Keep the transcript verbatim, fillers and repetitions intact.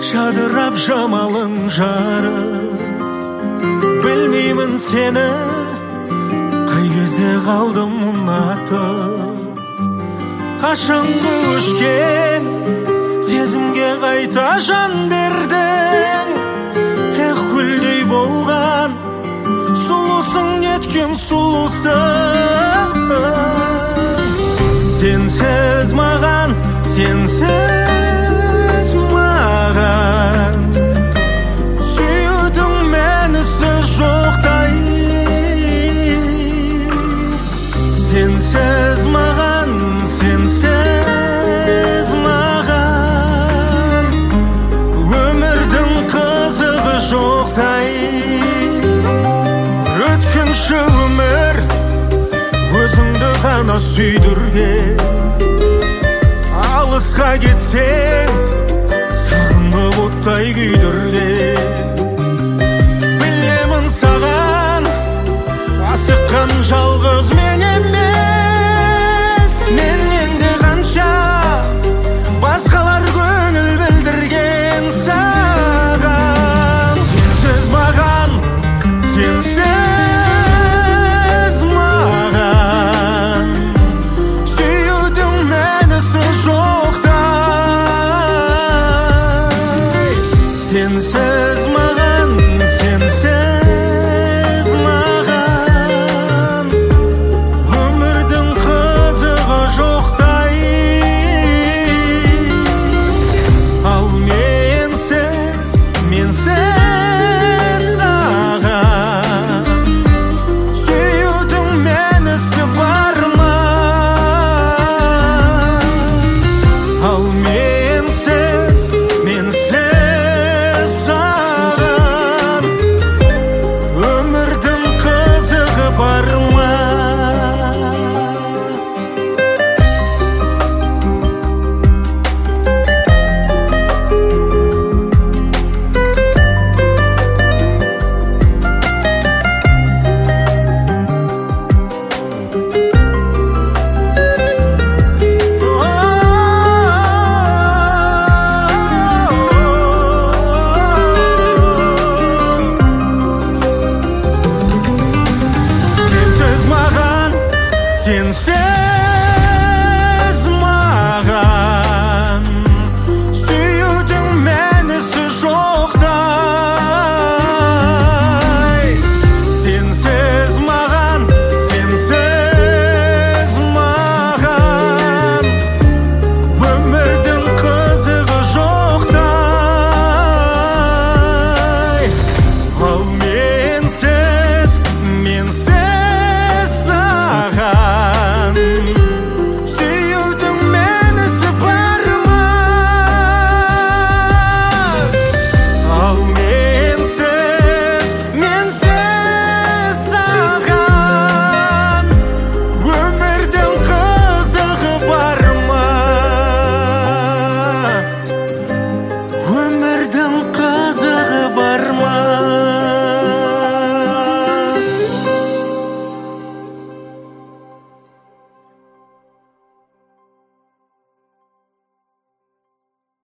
жадырап жамалың жарық. Білмеймін сені қай кезде қалдым ұнатып. Қашанғы өшкен сезімге қайта жан бердің. Ех, гүлдей болған сұлусың, неткен сұлусың. Сенсіз маған, сенсіз маған, сүйдің мені сіз жоқтай. Сенсіз маған, сенсіз маған, өмірдің қызығы жоқтай. Өткінші өмір өзіңді ғана сүйдірген. Алысқа кетсең сағынып оттай күйдірген. Білемін саған асыққан жалғыз мен.